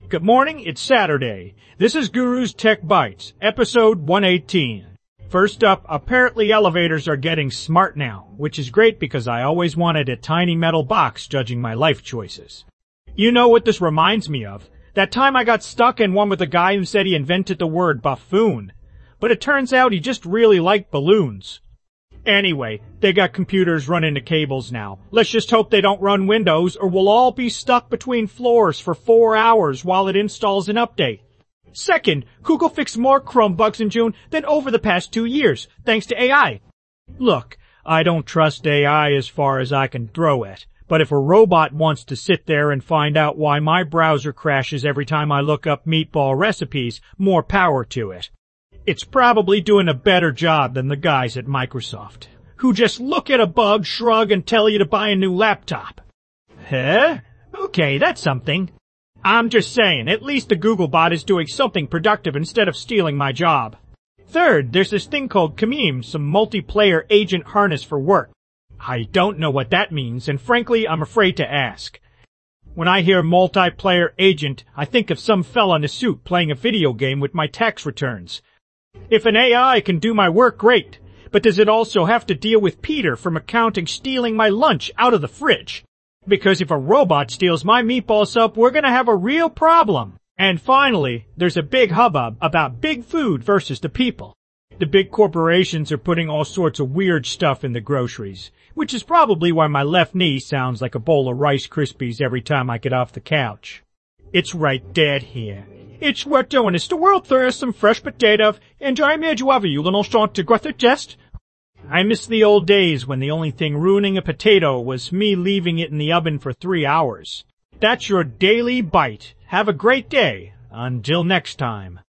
Good morning, it's Saturday. This is Guru's Tech Bites, episode 118. First up, apparently elevators are getting smart now, which is great because I always wanted a tiny metal box judging my life choices. You know what this reminds me of? That time I got stuck in one with a guy who said he invented the word buffoon, but it turns out he just really liked balloons. Anyway, they got computers running the cables now. Let's just hope they don't run Windows or we'll all be stuck between floors for 4 hours while it installs an update. Second, Google fixed more Chrome bugs in June than over the past 2 years, thanks to AI. Look, I don't trust AI as far as I can throw it, but if a robot wants to sit there and find out why my browser crashes every time I look up meatball recipes, more power to it. It's probably doing a better job than the guys at Microsoft, who just look at a bug, shrug, and tell you to buy a new laptop. Huh? Okay, that's something. I'm just saying, at least the Googlebot is doing something productive instead of stealing my job. Third, there's this thing called Camim, some multiplayer agent harness for work. I don't know what that means, and frankly, I'm afraid to ask. When I hear multiplayer agent, I think of some fella in a suit playing a video game with my tax returns. If an AI can do my work, great, but does it also have to deal with Peter from accounting stealing my lunch out of the fridge? Because if a robot steals my meatball sub, we're gonna have a real problem. And finally, there's a big hubbub about big food versus the people. The big corporations are putting all sorts of weird stuff in the groceries, which is probably why my left knee sounds like a bowl of Rice Krispies every time I get off the couch. It's right dead here. It's worth doing. It's the world thirst some fresh potato, and I'm here to have you little short to grother jest. I miss the old days when the only thing ruining a potato was me leaving it in the oven for 3 hours. That's your daily bite. Have a great day. Until next time.